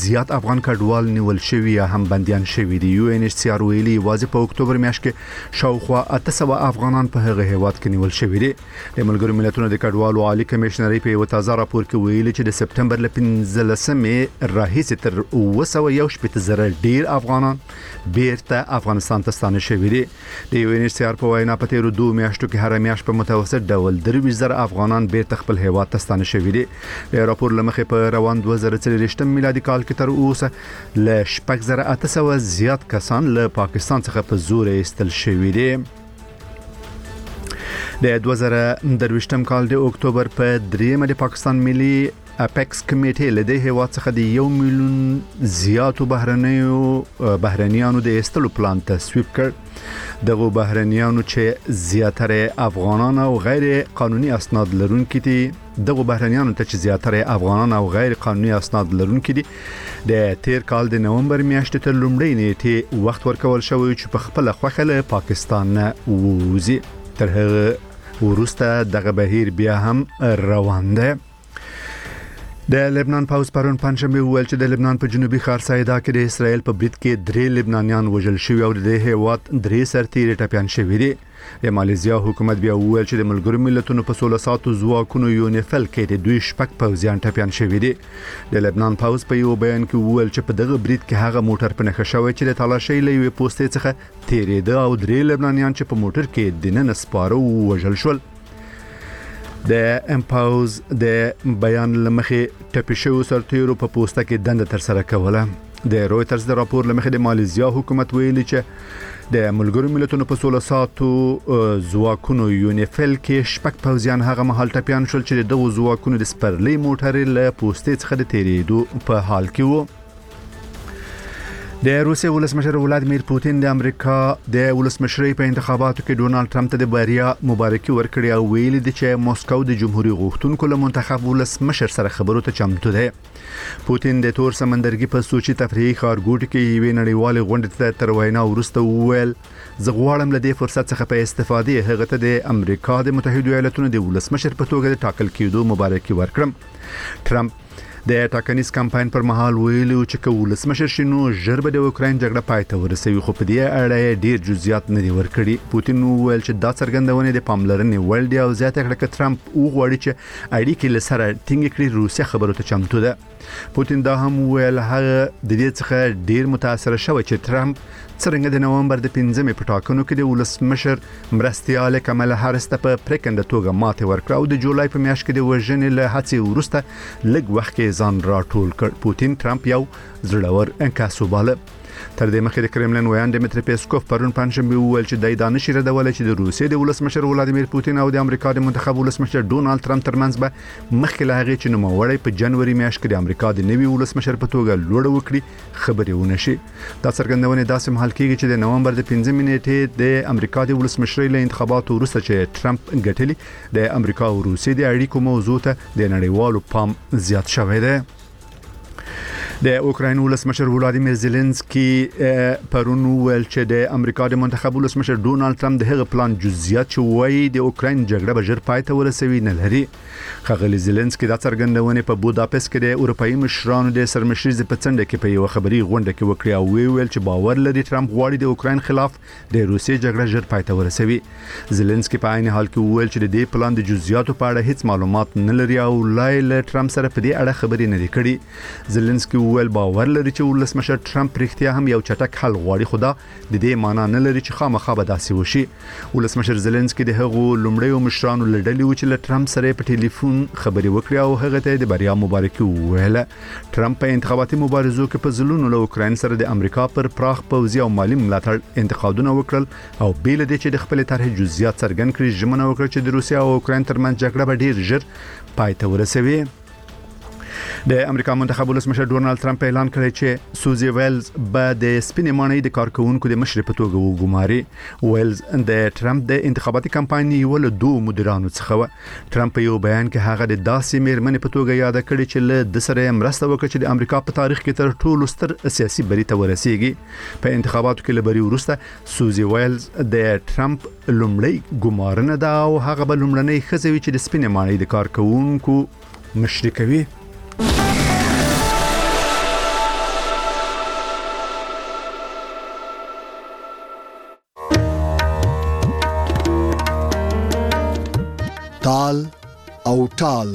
زیات افغان کډوال نیول شوی یا هم بنديان شوی دي. یو ان ایچ سی آر ویلي واځي په اکتوبر میاشت کې شاوخوا 800 افغانان په هغه هیواد کې نیول شوی دي. د ملګرو ملتونو د کډوالو عالی کمشنري په یو تازه راپور کې ویلي چې د سپتمبر ل 15 راهیسې تر 218,000 ډیر افغانان بیرته افغانستان ته ستانه شوی دي. د یو ان ایچ سی آر په وینا په تیرو 2 میاشتو کې هر میاشت په متوسط ډول 23,000 افغانان بیرته خپل هیواد ته ستانه شوی دي. د راپور لمخې په روان 2023 میلادي کال کې تر اوسه ل 8,800 زیات کسان له پاکستان څخه په زور ایستل شوي دي. د 2023 کال د اکتوبر په 3 د پاکستان ملي اپیکس کمیټې له دې هیواد څخه د 1 میلیون زیاتو بهرنیانو د ایستلو پلان تصویب کړ. دغه بهرنیانو چې زیاتره افغانان او غیر قانوني اسناد لرونکي دي اسناد لرونکي دي د تیر کال د نومبر میاشتې تر لومړۍ نیټې وخت ورکول شوی چې په خپل خوخه له پاکستان نه ووزي. تر هغه وروسته دغه بهیر بیا هم روان دی. د لبنان پاوز پرون پنځمه ویل چې د لبنان په جنوبي ښار سایدا کې د اسرائیل په برید کې 3 لبنانیان وژل شوي او د هیواد 3 سرتیري ټپيان شوي دي. د ماليزیا حکومت بیا ویل چې د ملګرو ملتونو په 16 ساعتو ځواکونو یونیفل کې د دوی شپږ پوځیان ټپيان شوي دي. د لبنان پاوز په یو بیان کې ویل چې په دغه برید کې هغه موټر په نښه شوی چې د تالاشۍ لوي پوسټې څخه تیریده او 3 لبنانیان چې په موټر کې د نن سپاره وژل شول. د امپاوز د بیان لمخې ټپي شوو سرتیرو په پوسټه کې دنده تر سره کوله. د رويټرز د راپور لمخې د ماليزیا حکومت ویلي چې د ملګرو ملتونو په 16 ساعتو ځواکونو یونیفل کې شپږ پوځیان هغه مهال ټپيان شول چې د ځواکونو د سپرلی موټر له پوسټې څخه د تیریدو په حال کې وو. د روسیې ولسمشر ولادیمیر پوتین د امریکا د ولسمشرۍ په انتخاباتو کې ډونالد ټرمپ ته د بریا مبارکي ورکړې او ویلي دي چې موسکو د جمهوریت غوښتونکو له منتخب ولسمشر سره خبرو ته چمتو دی. پوتین د تور سمندرګي په سوچي تفریحي ښارګوټ کې یوې نړیوالې غونډې ته تر وینا وروسته وویل زه غواړم له دې فرصت څخه په استفادې هغه ته د امریکا د متحده ایالاتونو د ولسمشر په توګه د ټاکل کېدو مبارکي ورکړم. ټرمپ د ټاکنیز کمپاین پر مهال ویلو چې ولسمشر شنو ژر به د اوکراین جګړه پای ته ورسوي خو په دې اړه ډیر جزئیات نه دي ورکړي. پوتین ویل چې دا څرګندونه د پاملرنې وړ دی او زیاته کړه چې ټرمپ وغواړي چې اړیکې له سره ټینګ کړي روسیا خبرو ته چمتو ده. پوتین دا هم ویل هغه د دې څخه ډیر متاثر شوی چې ټرمپ څنګه د نومبر د 15 په ټاکنو کې د ولسمشر مرستياله کمالا هاریس ته په پریکنده توګه ماته ورکړه او د جولای په میاشت کې د وژنې له هڅې وروسته لږ وخت کې ځان راټول کړ. پوتین ټرمپ یو زړور انکاس وباله. تر دې مخکې د کرملین ویان ډیمټری پیسکوف پرون پنځمه ویل چې د دانش ردول چې د روسیې د ولسمشر ولادیمیر پوتین او د امریکا د منتخب ولسمشر ډونالد ټرمپ ترمنځ به مخکې له هغه چې نوموړی په جنوري میاشت کې د امریکا د نوي ولسمشر په توګه لوړ وکړي خبرې ونشي. دا څرګندونه داسې مهال کېږي چې د نومبر د 15 نیټې د امریکا د ولسمشرۍ له انتخاباتو وروسته چې ټرمپ ګټلي د امریکا او روسیې د اړیکو موضوع ته د نړیوالو پام زیات شوی دی. د اوکراین ولسمشر ولادیمیر زيلنسکي پرون ویل چې د امریکا د منتخب ولسمشر ډونالد ټرمپ د هغه پلان جزئیات چې وایي د اوکراین جګړه به ژر پای ته ورسوي نه لري. ښاغلي زيلنسکي دا څرګندونه په بوداپست کې د اروپאי مشرانو د سرمشرۍ په څنډه کې په یو خبري غونډه کې وکړه او ویل چې باور لري ټرمپ غواړي د اوکراین خلاف د روسیې جګړه ژر پای ته ورسوي. زيلنسکي په عین حال کې ویل چې د دې پلان د جزئیاتو په اړه هیڅ معلومات نه لري او لایل ټرمپ سره په دې اړه خبرې نه کړي. زيلنسکي ویل باور لري چې ولسمشر ټرمپ رښتیا هم یو چټک حل غواړي خو دا د دې معنی نه لري چې خامخا به داسې وشي. ولسمشر زيلنسکي د هغو لومړیو مشرانو لړلې و چې له ټرمپ سره په ټلیفون خبرې وکړې او هغه ته د بریا مبارکي وویله. ټرمپ په انتخاباتي مبارزو کې په ځلونو له اوکراین سره د امریکا پر پراخ پوځي او مالی ملاتړ انتقادونه وکړل او بیل دي چې د خپل طرح جزئیات څرګند کړي ژمنه وکړه چې د روسیا او اوکراین ترمنځ جګړه به ډیر ژر پای ته ورسوي. د امریکا منتخب ولسمشر ډونالد ټرمپ اعلان کړی چې سوزي ویلز به د سپینې ماڼۍ د کارکونکو د مشر په توګه وګماري. ویلز د ټرمپ د انتخاباتي کمپاین یو له دوه مدیرانو څخه و. ټرمپ په یو بیان کې هغه د داسې میرمنې په توګه یاد کړی چې له د سره مرسته وکړي چې د امریکا په تاریخ کې تر ټولو ستر سیاسي بری ته ورسیږي. په انتخاباتو کې لبري وروسته سوزي ویلز د ټرمپ لومړی ګمارنه ده او هغه به لومړنۍ ښځه وي چې د سپینې ماڼۍ د کارکونکو مشري کوي. تال او ټال.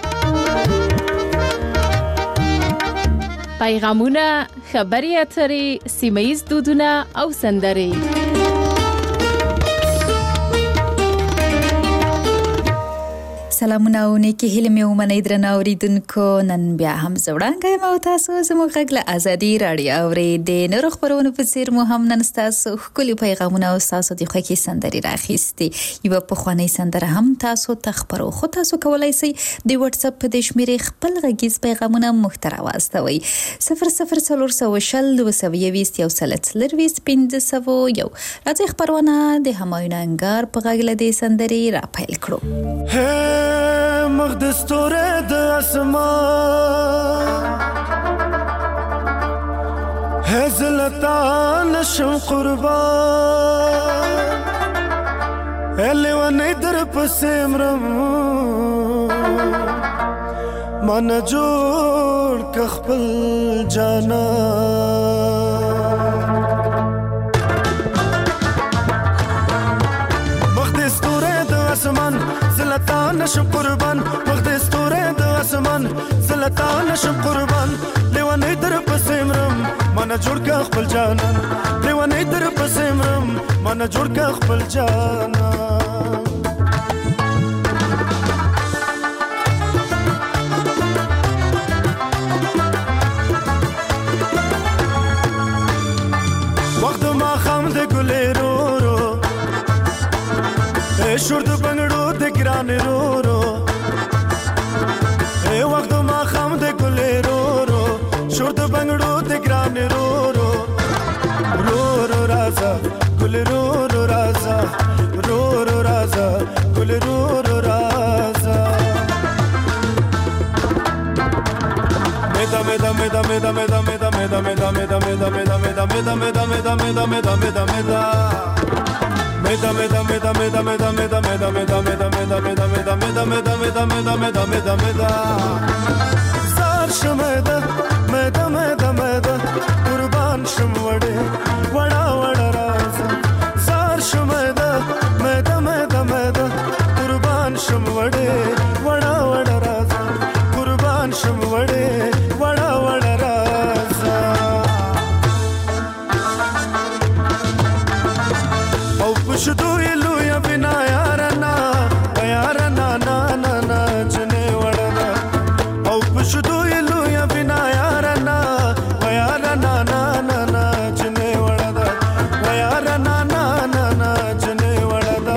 پیغامونه، خبري اترې، سیمه‌ییز دودونه او سندرې. سلامونه او نیکی هیله مې ومنئ درنه اوریدونکو. نن بیا هم زوړانګه یم او تاسو زموږ غږ له ازادي راډیو اورئ. د نورو خپرونو په څیر مو هم نن ستاسو ښکلي پیغامونه او ستاسو د خوښې سندرې راخیستې. یوه پخوانۍ سندره هم تاسو ته خپرو، خو تاسو کولی شئ د واتساپ په دې شمېرې خپل غږیز پیغامونه موږ ته راواستوئ. 004020 راځئ خپرونه د همایون انګار په غږ له دې سندرې را پیل کړو. مخ د ستوره د اسمان هزلتا نشم قربان الیوانی در پسیمرم من جوړ که خپل جانا مخ د ستوره د اسمان زلتا نشم قربان مخ د ستوره د اسمان زلتا نشم قربان لیوانی در پسیمرم من جوړ که خپل جانا لیوانی در پسیمرم من جوړ که خپل جانا وقت ما خام د ګلې رو رو شور د بنگړو د ګران رو رو وقت ما خام د ګلې رو رو شور د بنگړو د ګران رو رو رو رو رازا ګل رو رو رازا رو رو رازا ګل رو رو رازا مدا مدا مدا مدا مدا مدا مدا مدا مدا مدا مدا مدا مدا مدا مدا مدا مدا مدا Meda meda meda meda meda meda meda meda meda meda meda meda meda meda meda meda meda meda meda zar shmeda meda meda meda qurban shmwade wada wada raza zar shmeda meda meda meda qurban shmwade wada wada raza qurban shmwade wada wada raza شدو یلو یا بنا یارنا یارنا نا نا نا جنے وڑنا او شدو یلو یا بنا یارنا یارنا نا نا نا جنے وڑنا یارنا نا نا نا جنے وڑنا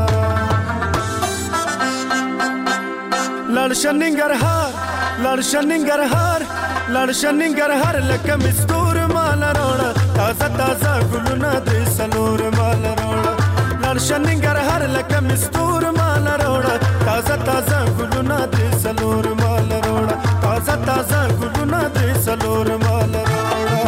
لړشننګر هر لکه مستور مال روړه تازه تازه ګلونه د سلور مال روړه لړشننګر هر لکه مستور مال روړه تازه تازه ګلونه د سلور مال روړه تازه تازه ګلونه د سلور مال روړه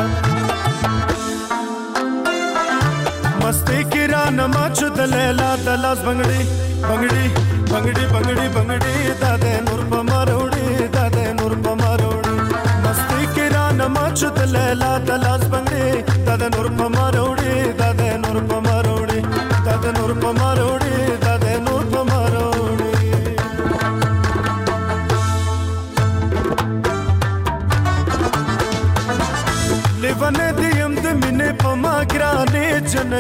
مستی کران ماچو د لیلا د لاس بنگړي بنگړي بنگړي بنگړي بنگړي د نور په ماروړي د نور په ماروړي مستی کران ماچو د لیلا د لاس بنگړي د نور په ماروړي د نور په ماروړي د نور په ماروړي د نور په ماروړي لیوانه دیم د مینې په ما ګرانې جنې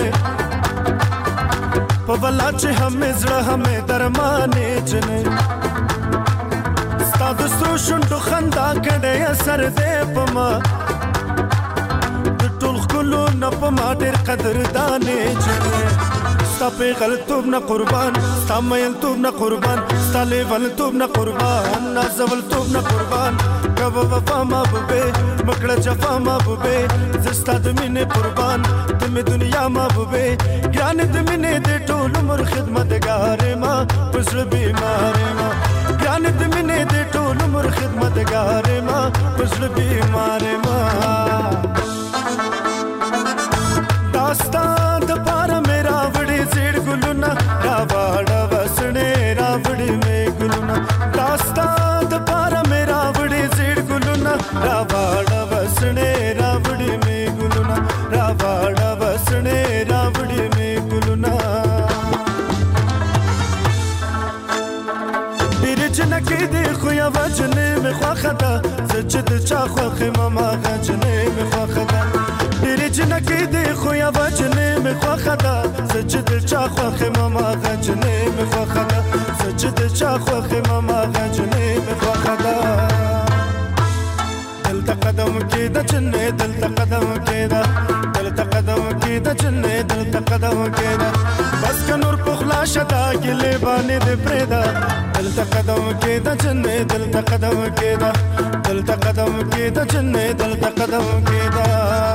په ولا چې همې زړه همې درمانې جنې ستا د سرو شونډو خندا کړې اثر دې په ما د ټول ښکلو نه په ما ډېر قدردانې جنې ستا پیغلتوب نه قربان ستا میلتوب نه قربان ستا لیونتوب نه قربان نازولتوب نه قربان کبه وفا محبوبې مکړه جفا محبوبې زه ستا د مینې قربان ته مې دنیا محبوبې ګرانې د مینې د ټول عمر خدمتګارې ما په زړه بیمارې ما ګرانې د مینې د ټول عمر خدمتګارې ما په زړه بیمارې ما داستان د پاره مې راوړې زیړ ګلونه راواړه وسړې راوړې مې ګلونه داستان د پاره مې راوړې زیړ ګلونه راواړه وسړې راوړې مې ګلونه راواړه وسړې راوړې مې ګلونه خوخ ماما غجنې مې خوخه ده ډېرې جنکې دې خو یا وجنې مې خوخه ده زه چې د چا خوخ ماما غجنې مې خوخه ده زه چې د چا خوخ ماما غجنې مې خوخه ده دلته قدم کېده جنې دلته قدم کېده دلته قدم کېده جنې دلته قدم کېده بس که نور پخلا شدا ګلې باندې دې پرېږده دلته قدم کېده جنې دلته قدم کېده دلته قدم کېده جنې دلته قدم کېده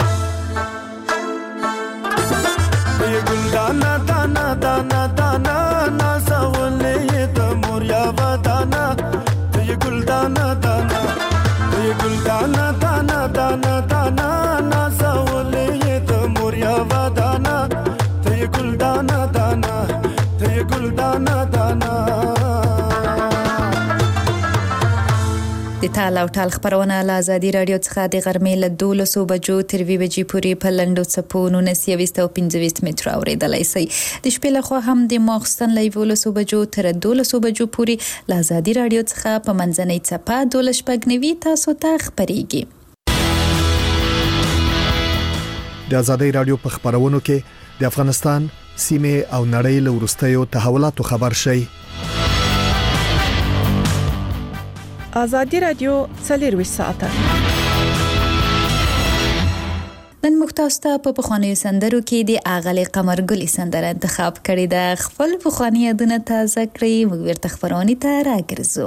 ای ګل دانا دانا دانا دانا نازولې د مور یا ودانا ای ګل دانا دانا ای ګل دانا دانا دانا دانا نازولې د مور یا ودانا ای ګل دانا دانا ای ګل دانا دانا د تال او ټال خبرونه له ازادي رادیو څخه د غرمې له 12 بجو تر 2 بجې پورې په لنډو څپو 1925 متر اوریدلای شئ د شپې له خوا هم د ماخستن له 12 بجو تر 12 بجو پورې له ازادي رادیو څخه په منځنۍ څپه 12 تاسو ته خبريږي د ازادي رادیو په خبرونو کې د افغانستان سیمه او نړۍ له وروستیو تحولاتو خبر شي ازادي رادیو 24 ساعته نن مختاسته په پخوانیو سندرو کې د اغلې قمرګلې سندره انتخاب کړې ده خپل پخوانی یادونه تازه کړئ موږ ورته خبرونه ته راګرځو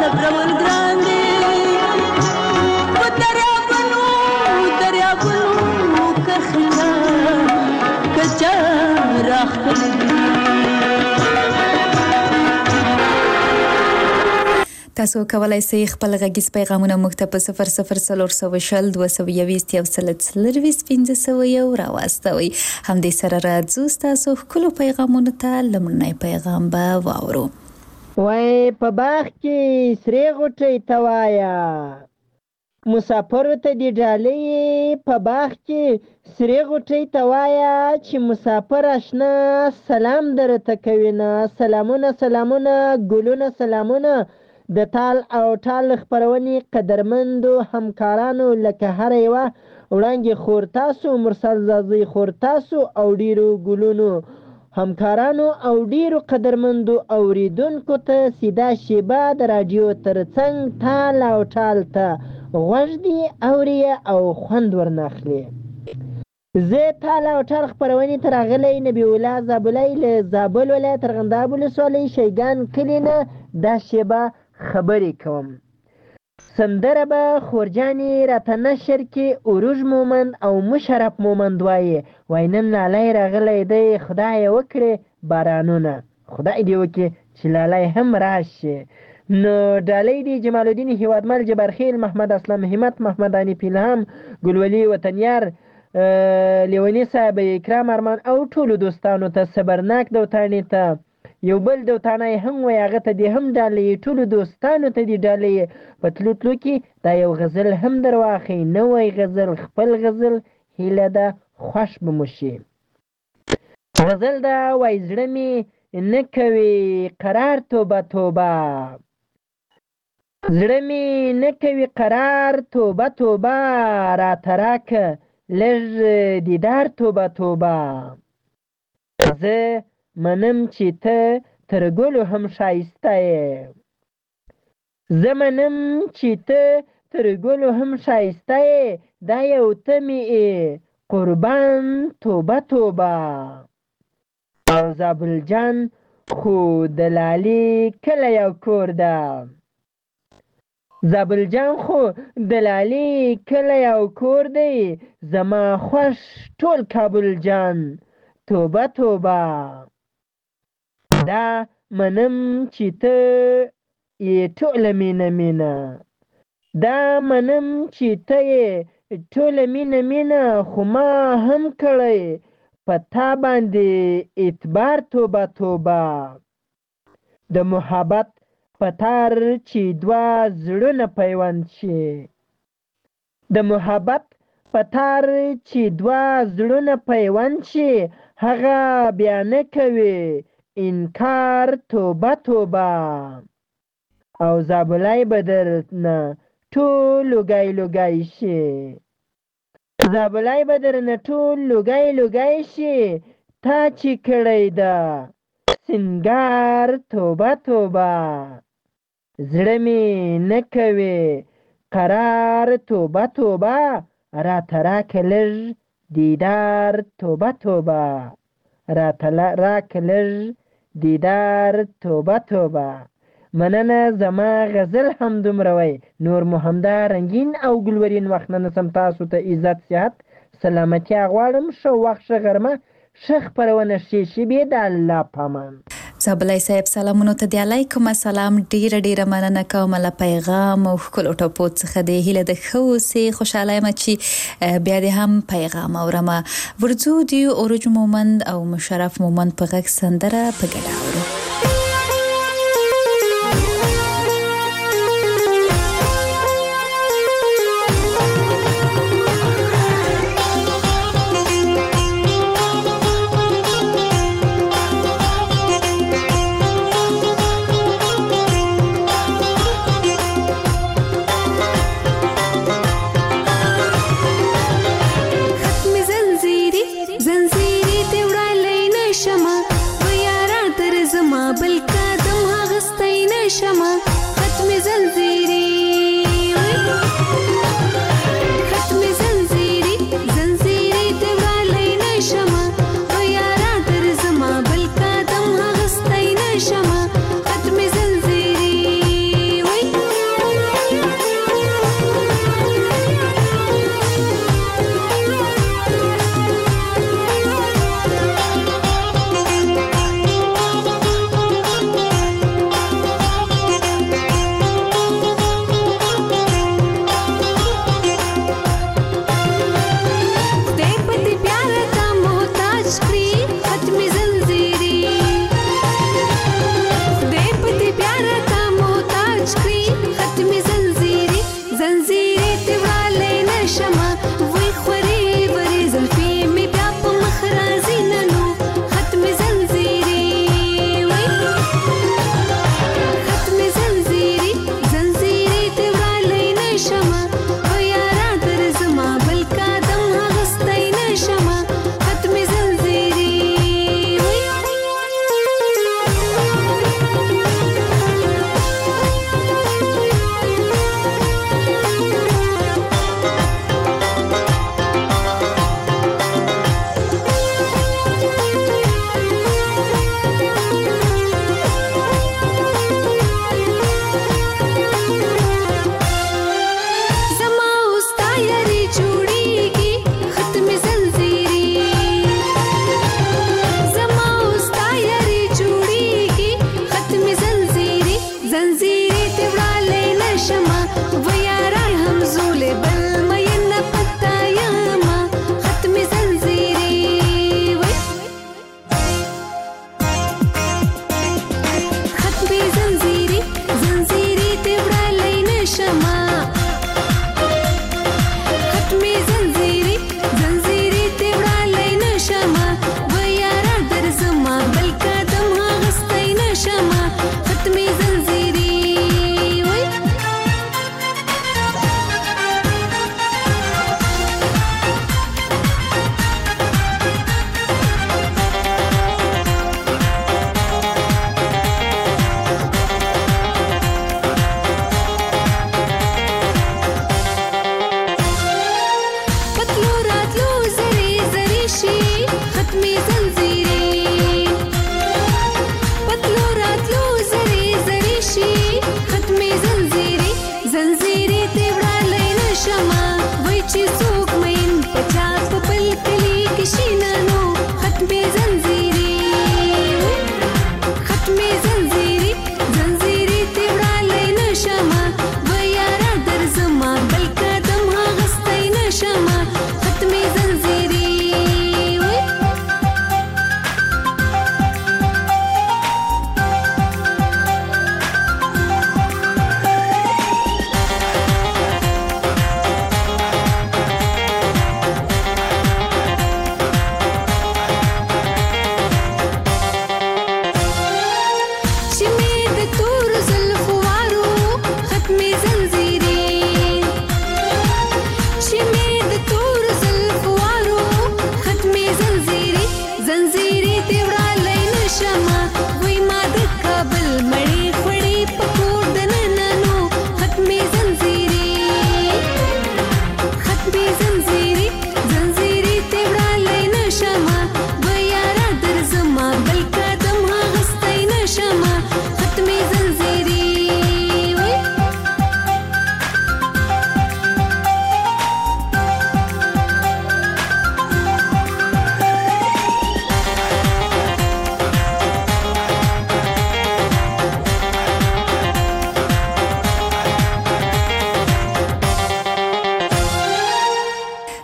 صبرول ګران دی په دریابونو کښته کچا راخلي تاسو کولای شئ خپل غږیز پیغامونه موږ ته په 00402015 راواستوئ. همدې سره راځو تاسو خپل پیغامونه ته لمړنی پیغام به واورو. وای په باغ کې سری غوټۍ توایا مسافر ته دی ډالۍ په باغ کې سری غوټۍ توایا چې مسافر آشنا سلام درته کوي نه سلامونه ګلونه سلامونه د تال او ټال خبرونې قدرمندو همکارانو لکه هر یوه وړاندې خور تاسو مرسل زازي خور تاسو او ډیرو ګلونو همکارانو او ډیرو قدرمندو اوریدونکو ته سیده شیبه د رادیو ترڅنګ تال او ټال ته غوږ دی اوري او خوند ورناخلي. زه تال او ټال خبرونې ته راغلی نبی الله زابلی له زابل ولایت ارغنداب ولسوالۍ شیګان کلي نه دا شیبه خبرې کوم. سندره به خورجانې راته نشر کې عروج مومند او مشرف مومند وایي نن لالی راغلی دی خدای وکړي بارانونه خدای دې وکړي چې لالی هم راشي. نو ډالۍ دی جمال الدین هیوادمل جبرخیل محمد اسلام همت محمد انیف الهام ګلولي وطنیار لیونی صاحب اکرام ارمان او ټولو دوستانو ته صبرناک دوتانې ته یو بل دوتانه هم وای هغه ته دی هم ډالۍ ټولو دوستانو ته دی ډالۍ په تلو کې دا یو غزل هم درواخی نوی غزل خپل غزل هیله ده خوش به مو شي. غزل دا وای زړه مې نه کوي قرار توبه زړه مې نه کوي قرار توبه راته راکه لږ دیدار توبه زه منم چې ته تر ګلو هم ښایسته یې دا یو ته مې قربان توبه او زابل جان خو دلالي کله یو کور ده دی زما خوش ټول کابل جان توبه دا منم چې ته یې ټوله مینه خو ما هم کړی په تا باندې اعتبار توبه د محبت په تار چې دوه زړونه پیوند شي هغه بیا نه کوي انکار توبه او زابلای بدر نه ټول لوګای شي تا چې کړی ده سنگار توبه زړه مې نه کوي قرار توبه راته راکه لږ دیدار توبه مننه زما غزل هم دومره وی نور محمده رنگین او ګلورین وخت نه سم تاسو ته عزت صحت سلامتیا غواړم ښه وخت ښه غرمه ښه خپرونه شي به د الله پامان. زابلای صاحب سلامونو ته دی علیکم السلام ډیره مننه کوم له پیغام او خپل ټاپو څخه د هیله د خو سي خوشاله یم چې بیا د هم پیغام اورم ورځو دی عروج مومند او مشرف مومند په غږ سندره په ګډه اورو. زنځيري ته وړاندې نشم و یارا تر زما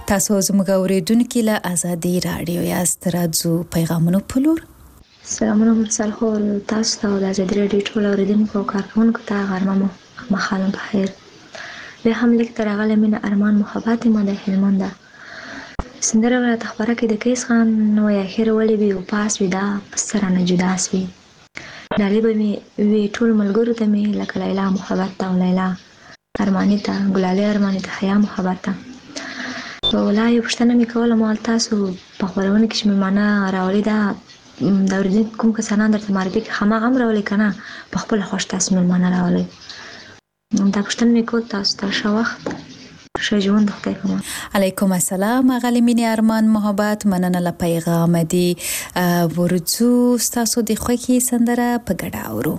تاسو زموږ اوریدونکو له ازادي رادیو یاست. راځو پیغامونو په لور. سلامونه مرسل خو تاسو ته د ازادي رادیو ټول اوریدونکو او کارکونکو ته غرمه مخالم بخیر. به هم لیک تر غل من ارمان محبت ما د هلمند سندره ولا تخبره کې د کیس خان نو اخر ولې به او پاس ودا سره جدا سوي دالې به وی ټول ملګرو ته می لکه لیلا محبت او لیلا ارمانی ته ګلالي ارمانی ته حیا محبت ته ولای پښتنه می کوله مال تاسو په خبرونه کې مېمانه راولې دا د اوریدونکو کوم کسانان درته معرفي کې خما غم راولې کنه په خپل خوښ تاسو مېمانه راولې دا پښتنه می کو تاسو ته ښه وخت ښه ژوند خدای کوم. علیکم السلام غلی مینه ارمان محبت مننه له پیغام دی ورڅو تاسو د خوکی سندره په ګډه اورو.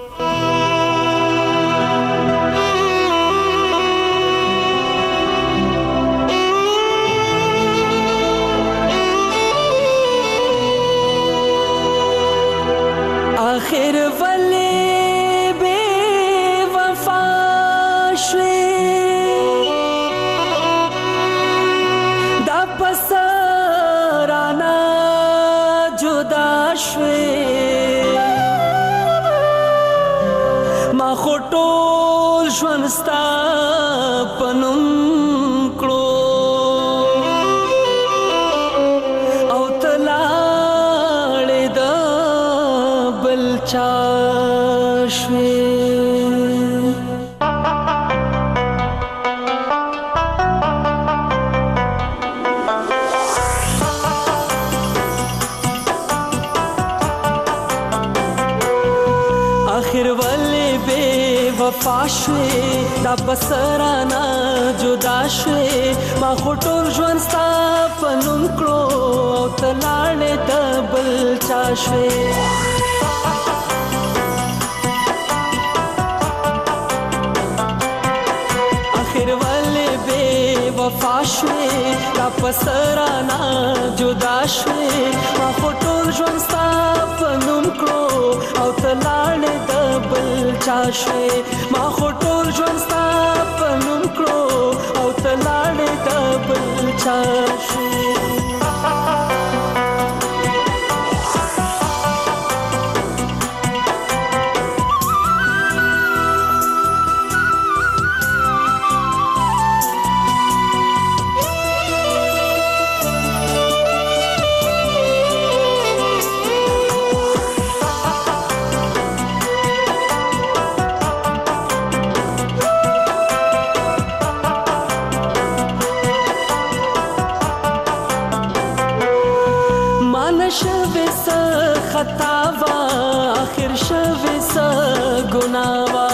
آخر ولی بے وفا شوی دا پسرانا جدا شوی ما خطول ژوندستا پنوم کړو او تلاړې د بل چا شوی. آخر ولی بے وفا شوی دا بسرانا جدا شوی ما خطول ژوندستا پنوم کړو او تلاړې د بل چا شوی. آخر ولی بے وفا شوی دا بسرانا جدا شوی ما خطول ژوندستا پنوم کړو او تلاړې د بل چا شوی ما خطول ژوندستا پنوم کړو او تلاړې د بل چا شوی. شوی سا خطاوا آخر شوی سا گناوا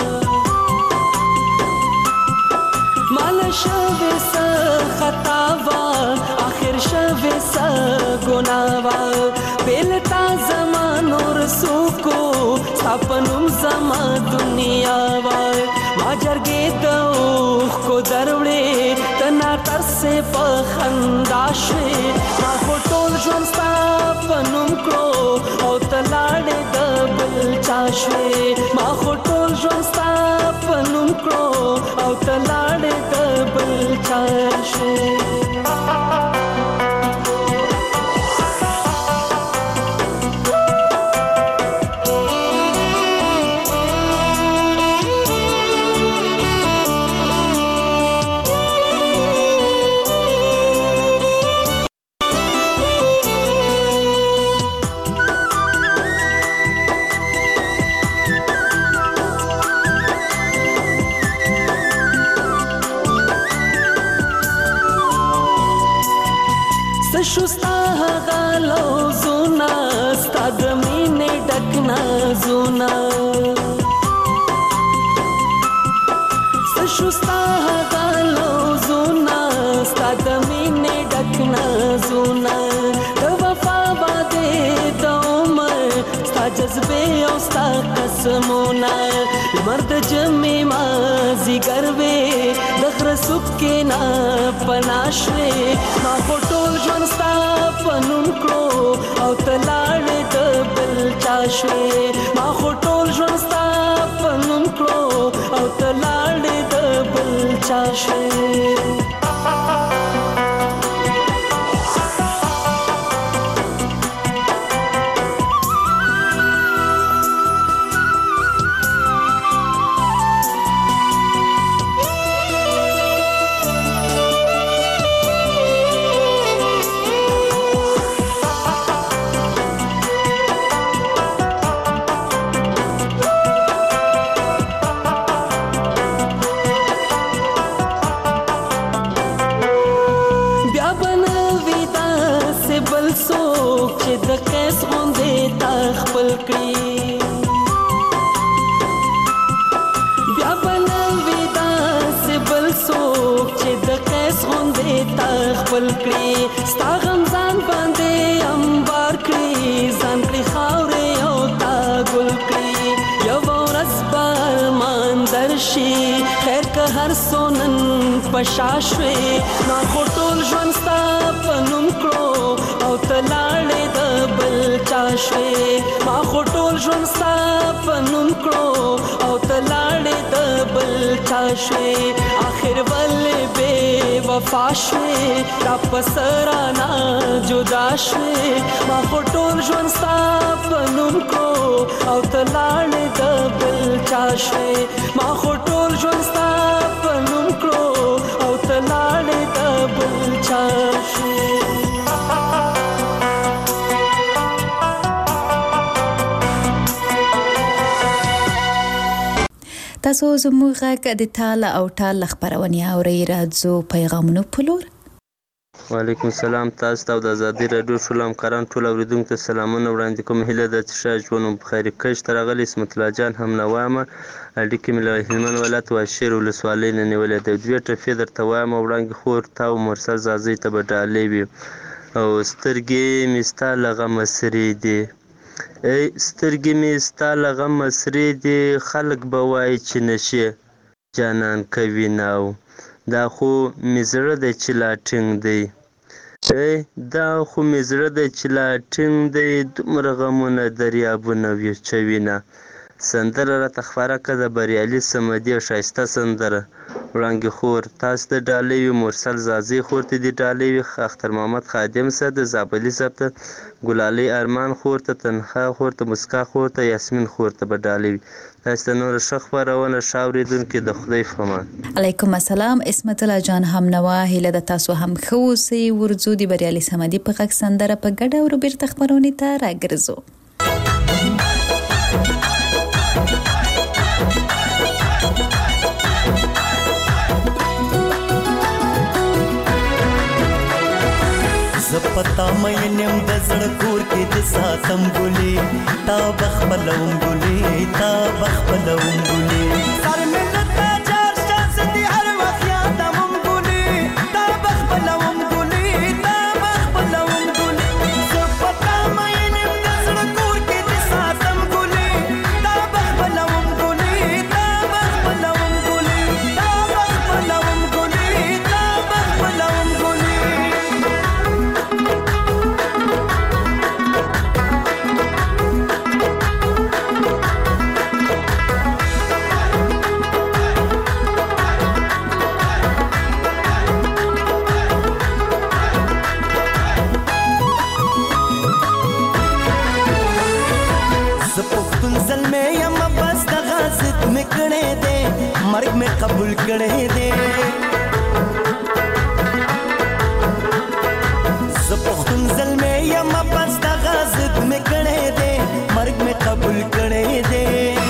مال شوی سا خطاوا آخر شوی سا گناوا بیلتا زمان رسو کو سپنم زما دنیا وا ما جرګې دوخ کو دروړې تنا تر سے پخندا شوی ما ټول ژوند ستا پنوم کړو او تلاړې د بل چا شوی ما ټول ژوند ستا پنوم کړو او تلاړې د بل چا شوی. شوستا غالو زونا ستاد مینه ډکنا زونا شوستا غالو زونا ستاد مینه ډکنا زونا د وفا باندې د عمر ستا جذبه او ستا قسمونه مرد جمع ما زیګر وې د خرسوب کې نه پناشوي ما ټول ژوند ستا پنوم کړو او تلاړې د بل چا شوي ما ټول ژوند ستا پنوم کړو او تلاړې د بل چا شوي. بل کړي ستا غم ځان باندې انبار کړي ځان پرې خاورې او تا ګل کړي یو ورځ به ارمان درشي خیر که هر څو نن په شا شوې ما خو ټول ژوند ستا په نوم کړو او ته لاړې د بل چا شوې ما خو ټول ژوند ستا په نوم کړو او ته لاړې د بل چا شوې آخر ولې بې وفا شوې را په سرانه جدا شوې ما خو ټول ژوند ستا په نوم کړو او ته لاړې د بل چا شوې ما خو ټول ژوند ستا په نوم کړو او ته لاړې د بل چا شوې تاسو زموږ غږ د ټال او ټال خبرونه اورئ راځو پیغامونو په لور وعلیکم السلام تاسو ته د ازادي رادیو ټول همکاران ټول اوریدونکو ته سلامونه وړاندې کوم هیله ده چې ښه ژوند مو په خیر کښ ته راغلی اسمت الله جان هم نوامه اړیکې مې له هلمند ولایت واشیر ولسوالۍ نه نیولې ده دوې ټپې درته وایم وړاندې خور تا او مرسل زازۍ ته به ډالۍ وي او سترګې مې ستا له غمه سرې دي ای سترګې مې ستا له غمه سرې دي خلک به وایي چې نشې جانان کوي ناو دا خو مې زړه دی چې لا ټینګ دی دا خو مې زړه دی چې لا ټینګ دی دومره غمونه دریابونه ویچوینه سندره راته خپاره کړه د بریالي صمدي او ښایسته سندره وړانګې خور تاسو ته ډالۍ وي مرسل زازۍ خور ته دې ډالۍ وي اختر محمد خادم صاحب د زابلي صاحب ته ګلالۍ ارمان خور ته تنخوا خور ته مسکا خور ته یاسمین خور ته به ډالۍ وي تاسو ته نور ښه خپرونه ښه اورېدونکي د خدای په امان علیکم السلام اسمت الله جان هم نوا هیله د تاسو هم ښه اوسئ ورځو د بریالي صمدي په غږ سندره په ګډه ورو بیرته خپرونې ته راګرځو زپتا مې نیم د زړه کور کې د ساتم ګلې تا بخبلوم ګلې تا بخبلوم ګلې سر مې لتا چار شاس دي هر وخت یادم ګلې تا بخبلوم ګلې تا بخبلوم ګلې زپتا مې نیم د زړه کور کې د ساتم ګلې تا بخبلوم ګلې تا بخبلوم ګلې تا بخبلوم ګلې تا بخبلوم ګلې مرگ میں قبول کړه دے زپختون زلمے یم بس د غازت میں کړه دے مرگ میں قبول کړه دے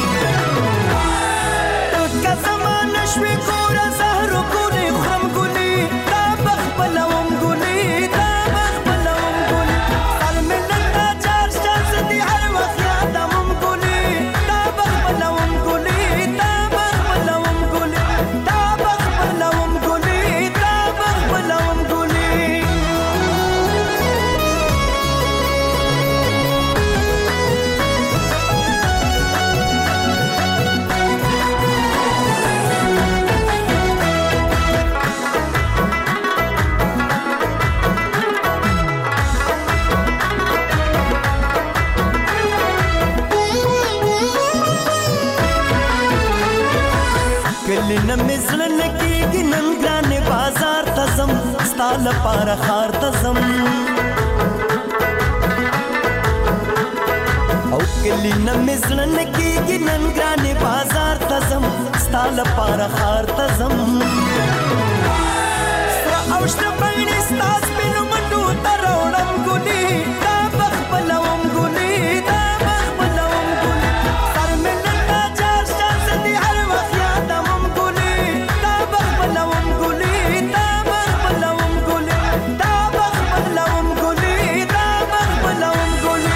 کا زمانه شوي کور زهر ګونی خرم ګونی تا بخبلوم ګونی تا بخبلوم ګونی سر ملتا چار شاس دي هر وخت یادم ګونی تا بخبلوم ګونی تا بخبلوم ګونی تا بخبلوم ګونی تا بخبلوم ګونی کلن مزلن کیږي نن ګران بازار تزم ستال پار خار تزم او کلن مزلن کیږي نن ګران بازار تزم ستال پار خار تزم سر اوشت پاین استاس بنو منډو ترونم ګونی تا بخبلوم ګونی تا بخبلوم ګونی سر ملتا چار شاس دي هر وخت یادم ګونی تا بخبلوم ګونی تا بخبلوم ګونی تا بخبلوم ګونی تا بخبلوم ګونی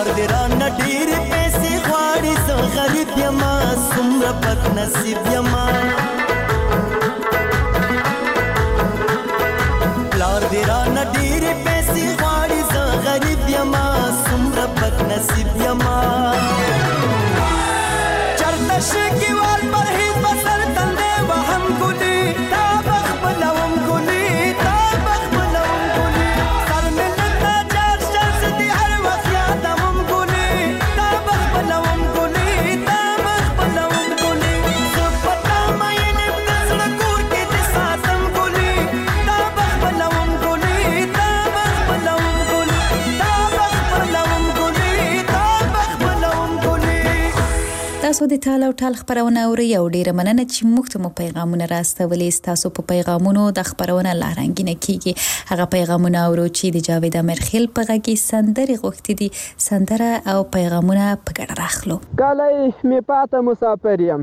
دې رانه ډېرې پیسې غواړي زه غریب یما څومره بد نصیب یما پلار دې رانه ډېرې پیسې غواړي زه غریب یما څومره بد نصیب یما چرته شکیوال پرهیز بسر تندې وهم ګلي تا بخبلوم ګلي تا بخبلوم ګلي سر مې لږه چار شخص دي هر وخت یادوم ګلي تا بخبلوم ګلي تا بخبلوم ګلي زه په تا مین یم د زړه کور کې دې ساتم ګلي تا بخبلوم ګلي تا بخبلوم ګلي تا بخبلوم ګلي تا بخبلوم ګلي. تاسو د ټال او ټال خبرونه اورئ او ډیره مننه چې موږ ته مو پیغامونه راستولي. تاسو په پیغامونو د خبرونه لارنګینه کیږي. هغه پیغامونه اورو چې د جاوید امرخیل په غږ کې سندري غوښتي دي. سندره او پیغامونه په ګډه راخلو. کله می پاته مسافر یم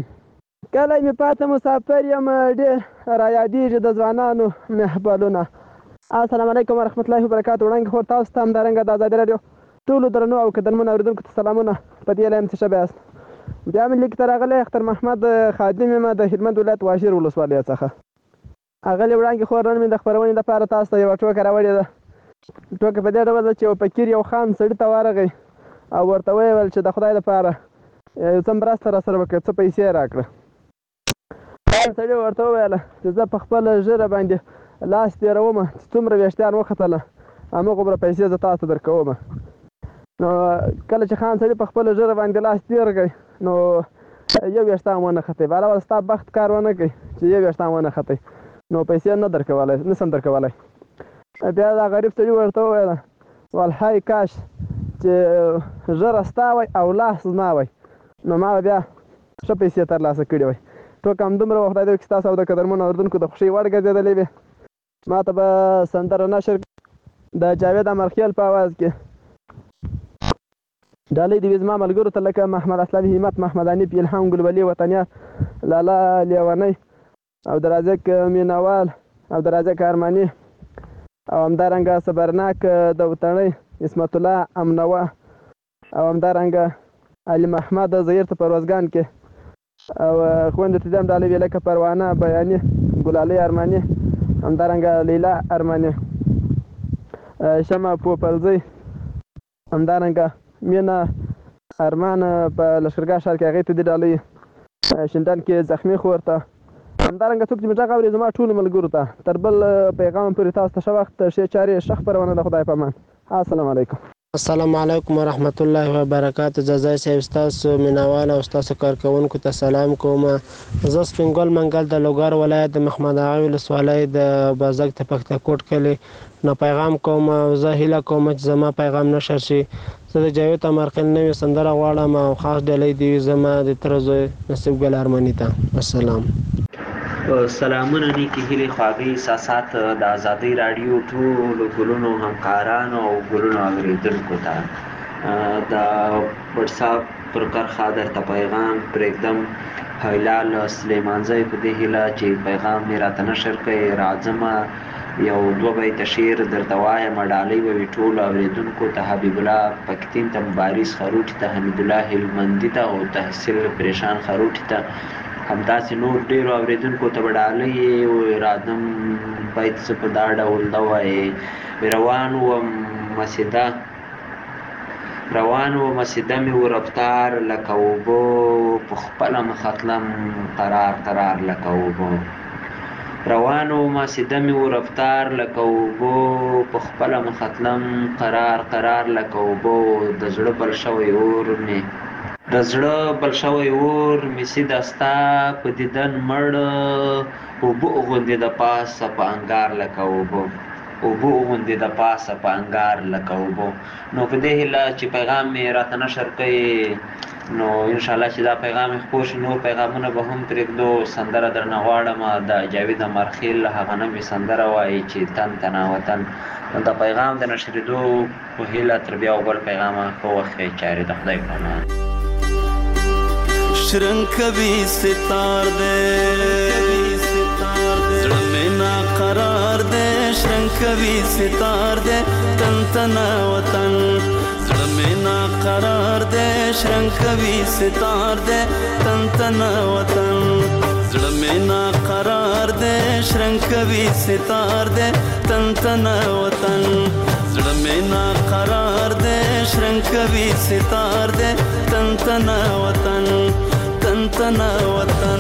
ډېر را یادېږي د ځوانانو محفلونه. السلام علیکم ورحمت الله وبرکاتو. وړاندې خو تاسو ته همدارنګه د ازادي راډیو ټولو درنو او قدرمنو اورېدونکو ته سلامونه. په دې لایم څه شبه یاست. بیا مې لیک ته راغلی اختر محمد خادم یم د هلمند ولایت واشیر ولسوالۍ څخه. اغلې وړاندې خو نن مې د خپرونې لپاره تاسو ته یوه ټوکه راوړې ده. ټوکه په دې ډول ده چې یو فقیر یو خان سړي ته ورغی او ورته ویل چې د خدای لپاره یو څه مرسته راسره وکړه، څه پیسې راکړه. سړي ورته وویله چې زه په خپله ژیره باندې لاس تېرومه چې څومره ویښتان وختله همغومره پیسې زه تاسو درکومه. نو کله چې خان سړي په خپله ژیره باندې لاس تېر کړی نو یو ویښتان ونه ختی. بهرحال ستا بخت کار ونه کوي چې یو ویښتان ونه ختی نو پیسې نشم درکولی. بیا دا غریب سړي ورته وویله والهای کاش چې ژیره ستا وی او لاس زما وی نو ما بیا ښه پیسې ترلاسه کړې وی. ټوکه همدومره وه. خدای دې وکړي ستاسو او د قدرمنو اورېدونکو د خوښۍ وړ ګرځېدلی وي. ما ته به سندره نشر د جاوید امرخیل په آواز کې ډالۍ دې وي زما ملګرو ته لکه محمد اسلامي همت، محمد حنیف، الهام ګلولي، وطنیار، لالا لیونی او د رازق مینوال او د رازق ارماني او همدارنګه صبرناک دوتڼۍ، اسمت الله امنوه او همدارنګه علي محمد ظهیر ته په روزګان کې او خویندو ته دې هم ډالۍ وي لکه پروانه بیاني، ګلالۍ ارماني، همدارنګه لیلا ارماني، شمع پوپلزۍ، همدارنګه مینه ارمان په لښکرګاه ښار کې هغې ته دې ډالۍ شینډن کې زخمي خور ته همدارنګه څوک چې مې غږ اوري زما ټولو ملګرو ته تر بل پیغام پورې تاسو ته ښه وخت ښې چارې ښه خپرونه د خدای په امان. السلام علیکم. السلام علیکم ورحمت الله وبرکاتو. جزای صاحب ستاسو مینوال او ستاسو کارکوونکو ته سلام کوم. زه سپین ګل منګل د لوګر ولایت د محمد اغا ولسوالۍ د بازک د پختکوټ کلي نو پیغام کوم او زه هیله کوم چې زما پیغام نشر شي. زه د جاوید امرخیل نوې سندره غواړم او خاص ډالۍ دې وي زما د تره زوی نصیب ګل ارماني ته. السلام. سلامونه نیکی هیلې خواږه احساسات د ازادۍ راډیو ټولو ګلونو همکارانو او ګلونو اورېدونکو ته د وټساپ پر کرښه درته پیغام پرېږدم. هلال سلیمانزی په دې هیله چې پیغام مې راته نشر کړئ راځمه یو دوه بیته شعر درته وایم. ډالۍ به وي ټولو اورېدونکو ته، حبیب الله پکتین ته، مبارز خروټي ته، حمید الله هلمندي ته او تحصیل پریشان خروټي ته، همداسې نور ډېرو اورېدونکو ته به ډالۍ راځم. بیت څه په دا ډول ده وایي روان وم مسیده مې و رفتار لکه اوبو په خپله مخه تلم قرار لکه اوبو. روان وم مسیده مې و رفتار لکه اوبو په خپله مخه تلم قرار لکه اوبو. د زړه بل شوی اور مې سیده ستا په دیدن مړ اوبه غوندې د پاسه په انګار لکه اوبو. نو په دې هیله چې پیغام مې راته نشر کړئ نو انشاءالله چې دا پیغام یې خپور شي نور پیغامونه به هم پرېږدو. سندره درنه غواړم د جاوید امرخیل هغه نوې سندره وایي چې تن تنا وطن. د پیغام د نشرېدو په هیله تر بیا او بل پیغامه ښه وخت ښې چارې د خدای په امان. شرنگ کبھی ستار دے زړه مې ناقرار دے شرنگ کبھی ستار دے تن تنا وطن زړه مې نا قرار دې شرنګ کوي ستار دې تن تن وطن زړه مې نا قرار دې شرنګ کوي ستار دې تن تن وطن زړه مې نا قرار دې شرنګ کوي ستار دې تن تن وطن تن تن وطن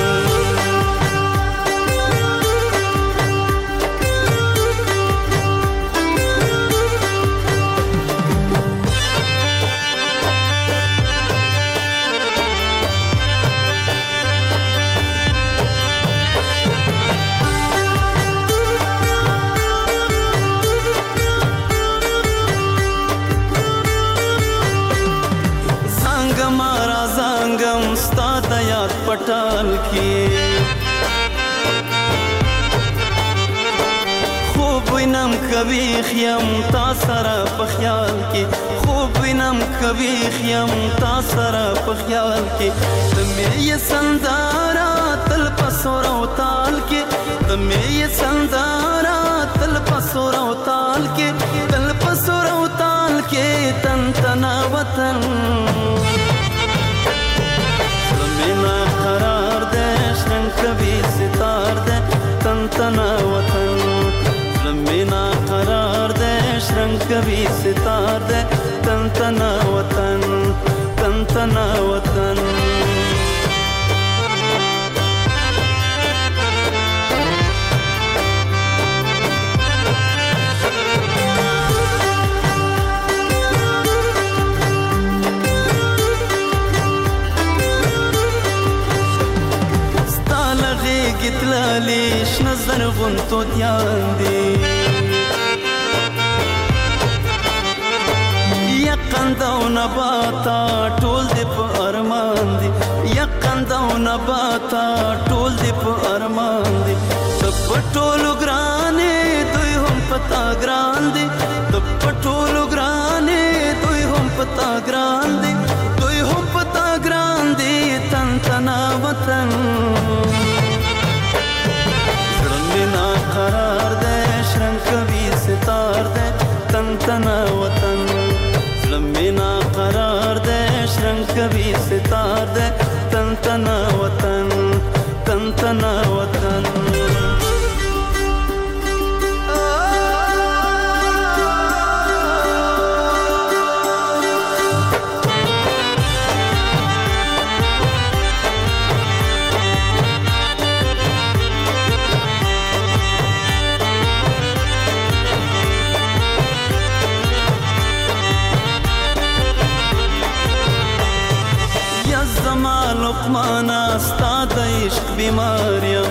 पटाल की خوب وینم کبھی خیم تا سره په خیال کې خوب وینم کبھی خیم تا سره په خیال کې تمه یې سندارا تل پسور او تال کې تمه یې سندارا تل پسور او تال کې تل پسور او تال کې تن تنا وطن قرار دے شرنگ کبھی ستار دے تن تنا وطن زمینا قرار دے شرنگ کبھی ستار دے تن تنا وطن تن تنا وطن گتلالی شنظر غنتو دیان دی یقنده و نباتا ټول دی په ارمان دی یقنده و نباتا ټول دی په ارمان دی تب ټولو ګرانې دوی هم پتا ګران دی تب ټولو ګرانې دوی هم پتا ګران دی دوی هم پتا ګران دی تن تنا وطن قرار دے شرنگ کبھی ستار دے تن تنا وطن زلمینا قرار دے شرنگ کبھی ستار دے تن تنا وطن تن تنا وطن لقمانا ستا د عشق بیماریم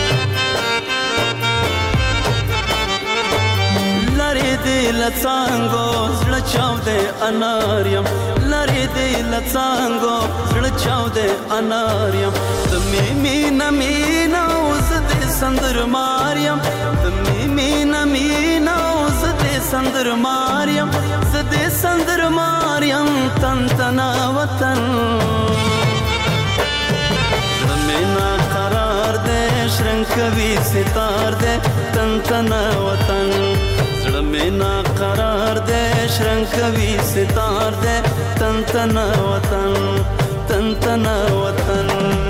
لری دی لڅانګو زړه چاو دې اناریم لری دی لڅانګو زړه چاو دې اناریم تمې مینا مینا اوس دې سندر ماریم تمې مینا مینا اوس دې سندر ماریم زدې سندر ماریم تن تنا وطن زمینا قرار دے شرنگ کبھی ستار دے تن تنا وطن زمینا قرار دے شرنگ کبھی ستار دے تن تنا وطن تن تنا وطن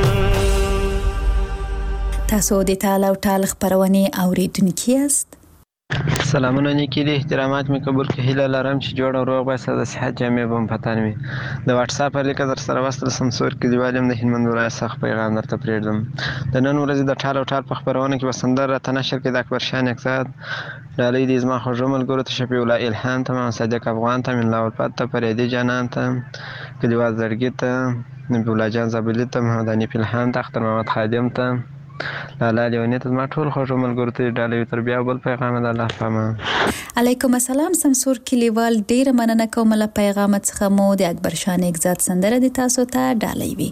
تاسو د تعالی او تعالی خبرونه اوریدونکو یاست سلامونه نیکی دي احترامات می قبول که هیله لرم چې جوړ او روغ باسه د صحت جامع بم پتان می د واتس اپ اړیکه در سره وصل سنسور کې دیوالم د هلمند ولایت څخه پیغام درته پریږدم د نن ورځې د ټال او ټال په خبرونه کې وسندر را تنشر کې د اکبر شاه نقصاد ډالۍ دې زما خوږ ملګرو ته شفیع الله الهام ته صادق افغان ته من لاول پات ته پریدي جانان ته کلیوال زړګي ته نبی الله جان زابلی ته محمد حنیف الهام ته اختر محمد خادم ته لالا لیونیت ما ټول خوږ ملګرو ته ډالۍ تر بیا بل پیغام د الله پامه علیکم السلام سمسور کلیوال ډیر مننه کوم له پیغام څخه مو د اکبر شاه نقصاد سندره د تاسو ته ډالۍ وی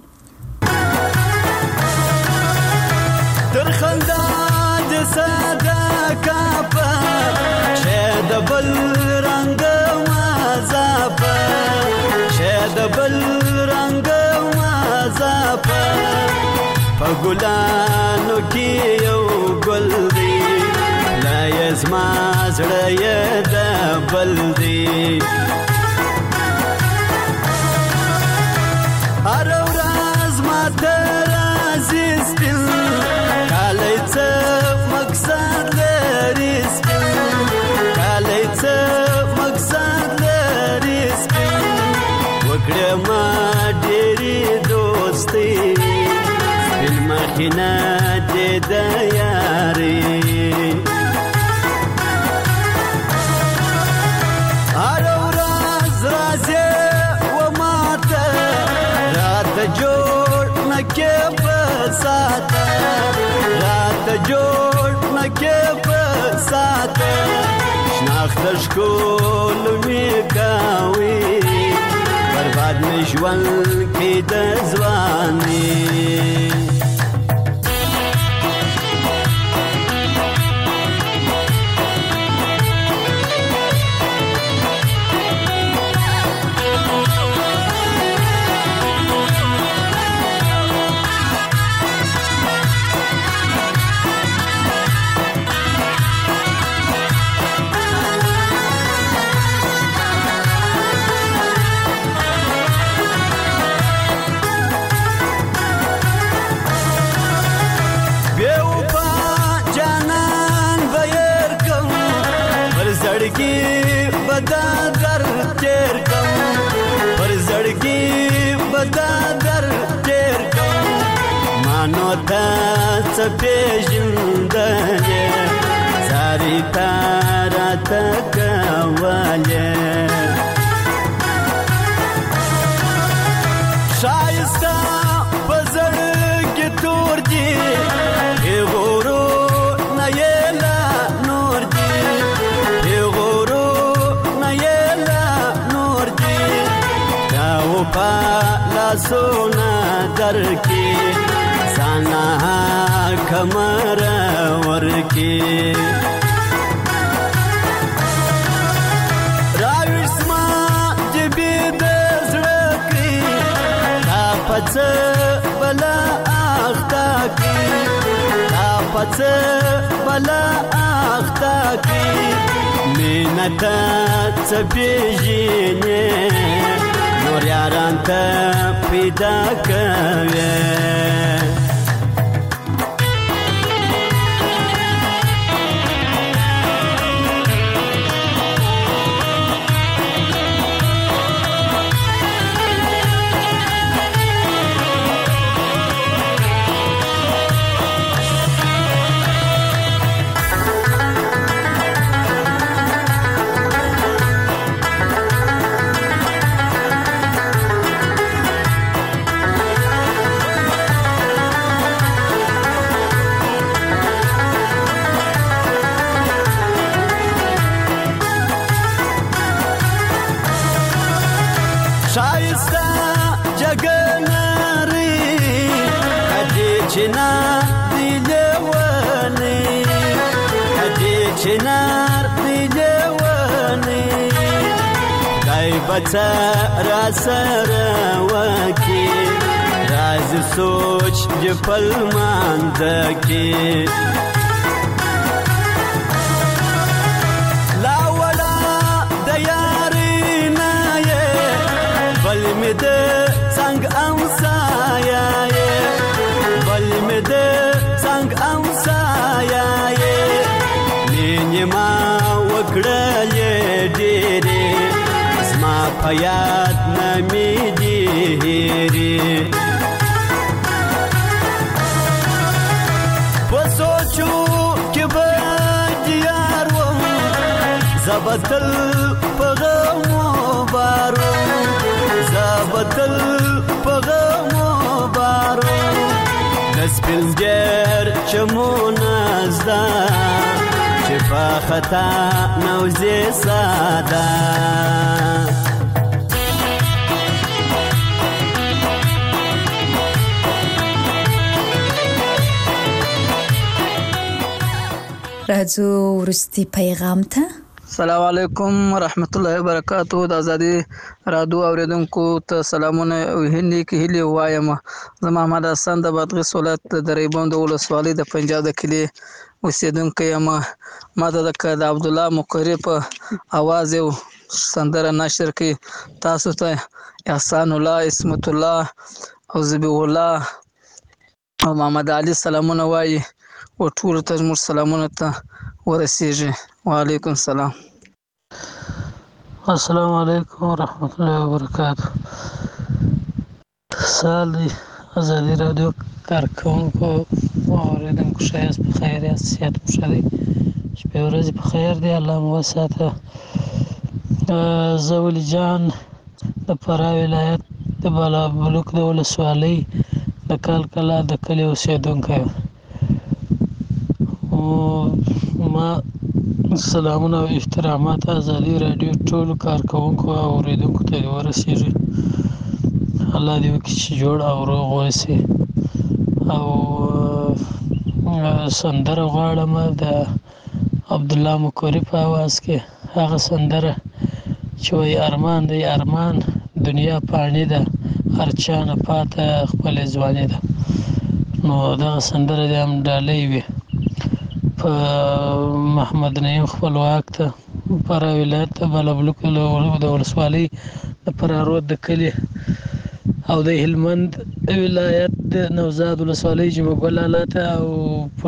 در خندا د صدقه په شه د بل رنگ مازاپ شه د بل رنگ مازاپ په ګلانو کې یو ګل دی لا یزما زړه د بل دی وکړه ما ډېری دوستي سپین مخینه دې د یاري هر ورځ راځې و ماته راته جوړ نکې په ساته راته جوړ نکې په ساته شناخت ښکل مې کوي برباد مې ژوند کې د ځواني بدا در تیر کم پر زړګي بدا در تیر کم مانو تا څه پیژندلې ساري تارا تکواله شایسته په زړګي تور دي غورو نه یلا نور دي پالا سونا در کی سانا کمر ور کی راوسما جبی د زړکی تا پڅ بلا اختا کی تا پڅ بلا اختا کی مینتا څپېژنې نور یاران ته پیدا کوي شایسته جګناري کدي چنار دی لونی کدي چنار دی لونی دای بچا را سره وکی راز سوچ جپل ماندکی بل د څنګه امسایا بل مې د څنګه امسایا نیمه وکړلې ډېرې زما په یاد نه مې ډېرې په سوچو کې به دیار وم زه به تل په غمو بارو زابطل پغمو بارو دسپلگر چمونا زدا چپا خطا نوزی سادا راځو ورستی پیغام ته السلام علیکم ورحمت الله وبرکاتہ د ازادي رادیو اوریدونکو ته سلامونه او هندي کې هلي وایم زه محمد حسن د بادغیس ولایت د ریبوند ولسوالۍ د پنجاب د کلی اوسیدونکی یم ما د عبد الله مقری په आवाज یو سندره نشر کې تاسو ته احسان الله اسمت الله او ذبیح الله او محمد علي سلامونه وایي او ټول ته مو سلامونه ته ورسیږي وعلیکم السلام السلام علیکم ورحمت الله وبرکاتہ. سال دی ازادي رادیو کارکونکو او اوریدونکو شایست په خیر یاست، صحت مو ښه دی، شپې ورځې په خیر دی، الله مو وساته. زه ولی جان د فراه ولایت د بالابلوک د ولسوالۍ د کال کلا د کلي اوسېدونکی یم. ما سلامونه او احترامات ازادي رادیو ټولو کارکونکو او اوریدونکو ته ورسیږي. الله دې وکړي چې جوړ او روغ اوسئ. او سندره غواړم د عبدالله مکوري په اواز کې، هغه سندره چې وایي ارمان دی ارمان دنیا پاڼې ده هر چا نه پاته خپلې ځواني ده. نو دغه سندره دې هم ډالۍ وي په محمد نعیم خپلواک ته فراه ولایت د بالابلوک د ولسوالۍ د فراه رود د کلي او د هلمند ولایت د نوزاد ولسوالۍ جمعه ګل لاله ته او په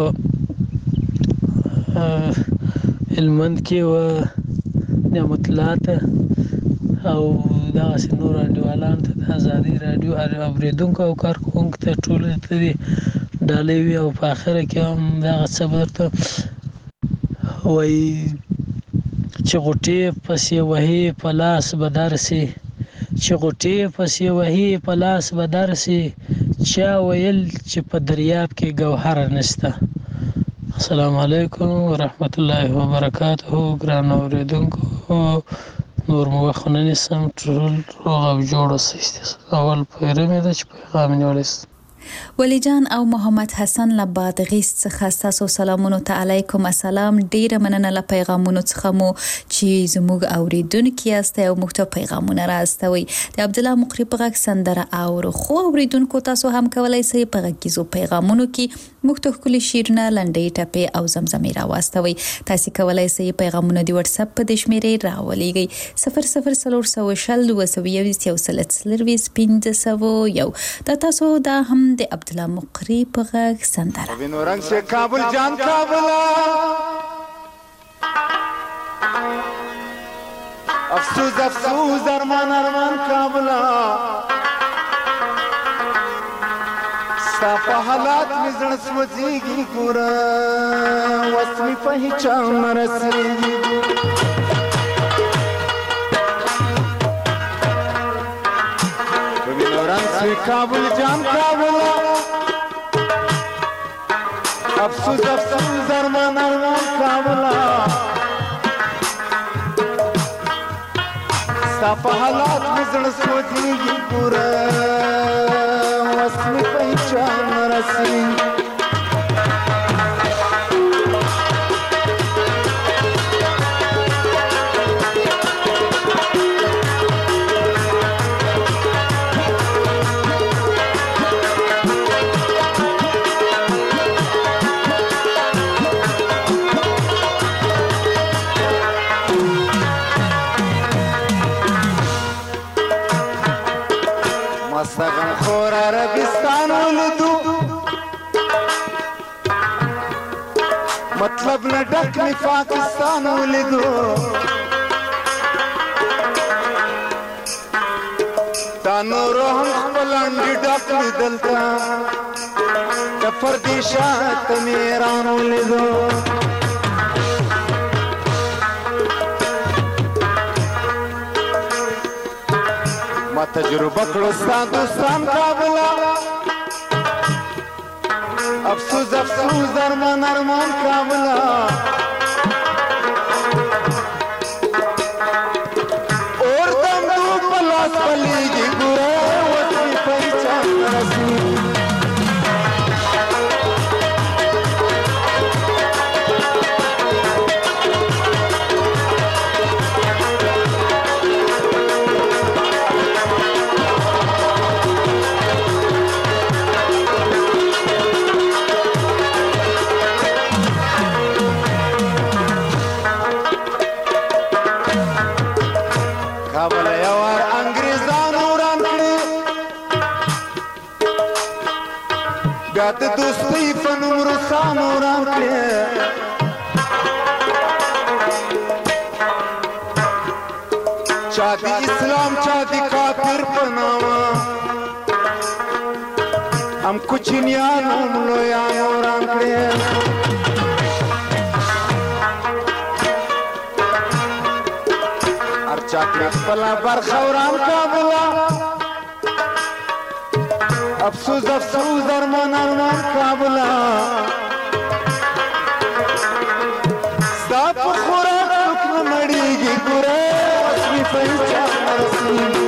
هلمند کې و نعمت الله ته او دغسې نور انډیوالانو ته د ازادي راډیو اورېدونکو او کارکوونکو ته ټولو ته دې ډالۍ وي. او په اخره کې هم دغه څه به درته وایي چې غوټې پسې وهي په لاس به درسي، چې غوټې پسې وهي په لاس به درسي، چا ویل چې په دریاب کې ګوهر نشته. السلام علیکم ورحمت الله وبرکاته. ګران اوریدونکو نور مو وخت نه نیسم، ټول روغ او جوړ اوسئ. اول پیره مې ده چې پیغام نیولی است. ولی جان او محمد حسن له بادغیس څخه ستاسو سلامونو ته علیکم السلام. ډیره مننه له پیغامونو څخه مو چې زموږ اوریدونکي یاست او موږ ته پیغامونه راستوي. د عبدالله مقری په غږ سندره اورو. خو اوریدونکو تاسو هم کولای شئ په غږیزو پیغامونو کې موږ ته ښکلي شعرونه، لنډۍ ټپې او زمزمې راواستوئ. تاسو کولای شئ پیغامونه د واتس اپ په شمیرې راولېږئ 0040201501. دا تاسو دا هم د عبدالله مقری په غږ سندره. وینو رنگ سے کابل جان کابلا افسوس افسوس ارمان ارمان کابلا ستا حالات می زړه سوځيږي ګوره وس می په هیچا مرسېږي. وینو رنگ سے کابل جان کابلا افسوس افسوس ارمان ارمان کابلا ستا په حالات می زړه سوځيږي ګوره وس می په هیچا مرسېږي. مستغن خور عربستان ولدو مطلب نه ډک می پاکستان ولدو دا نور هم خپل انډي ډک دلته د پردیشات میران ولدو. ما تجربه کړو ستا دوستان کابلا افسوس افسوس ارمان ارمان کابلا اور دم دو پلاس پلیږي ګوره وسې پېچا رسي. د دوستۍ په نوم روسانو راکړې چا د اسلام چا د کافر په نامه هم کوچنیان هم لویان وران کړي هر چا کړي خپله برخه وران کابله افسوس افسوس ارمان ارمان کابله ستا په خوراک څوک نه مړېږي ګوره رسمي پهچان نه رسېږي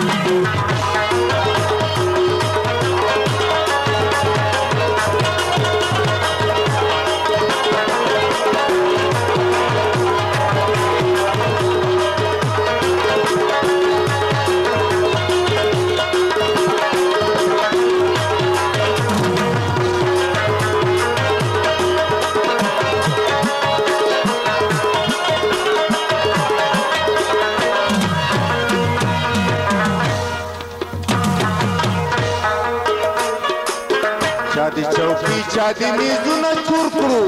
چوکی چا دی میزونه چور کړو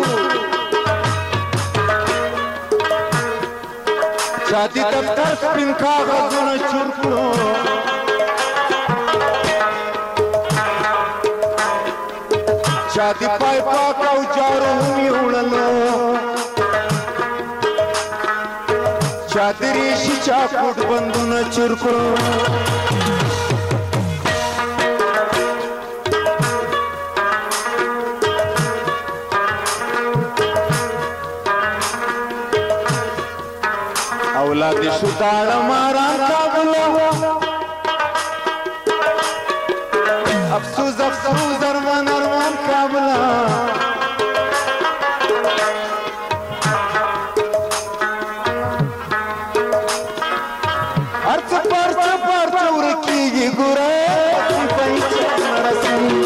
چا دی دفتر سپین کاغذونه چور کړو چا دی پای پاک او جارو هم یوړلو چا دی ریشي چا کوټ بندونه چور کړو اولاد شو تاړه ماران کابله افسوس افسوس ارمان ارمان کابله هر څه پرچه پرچه ورکېږي ګوره پهچان نه رسېږي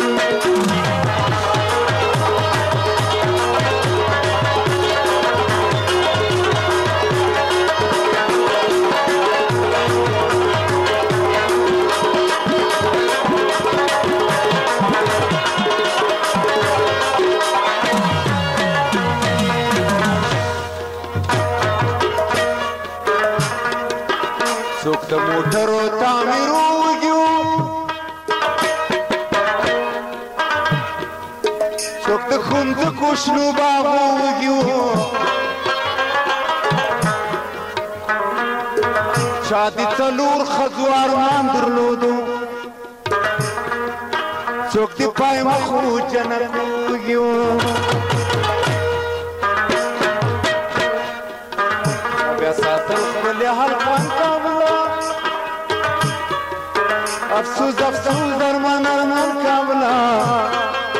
څوک د موټرو تعمیر وږي څوک د ښوونځکو شنو باغو وږي چا د څلور ښځو ارمان درلودو څوک د پای مخو جنت وږي بیا ساتل خپل حلقان کابله افسوس افسوس ارمان ارمان کابله